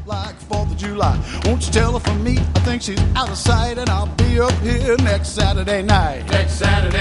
like 4th of July. Won't you tell her from me? I think she's out of sight, and I'll be up here next Saturday night. Next Saturday